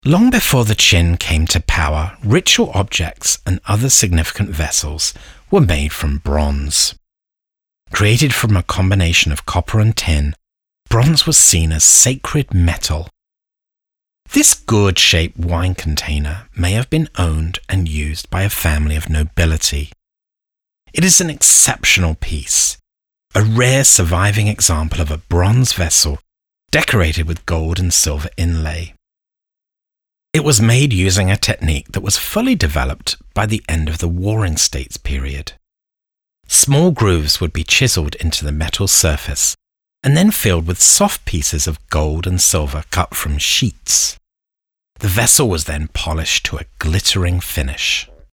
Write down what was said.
Long before the Qin came to power, ritual objects and other significant vessels were made from bronze. Created from a combination of copper and tin, bronze was seen as sacred metal. This gourd-shaped wine container may have been owned and used by a family of nobility. It is an exceptional piece, a rare surviving example of a bronze vessel decorated with gold and silver inlay. It was made using a technique that was fully developed by the end of the Warring States period. Small grooves would be chiseled into the metal surface and then filled with soft pieces of gold and silver cut from sheets. The vessel was then polished to a glittering finish.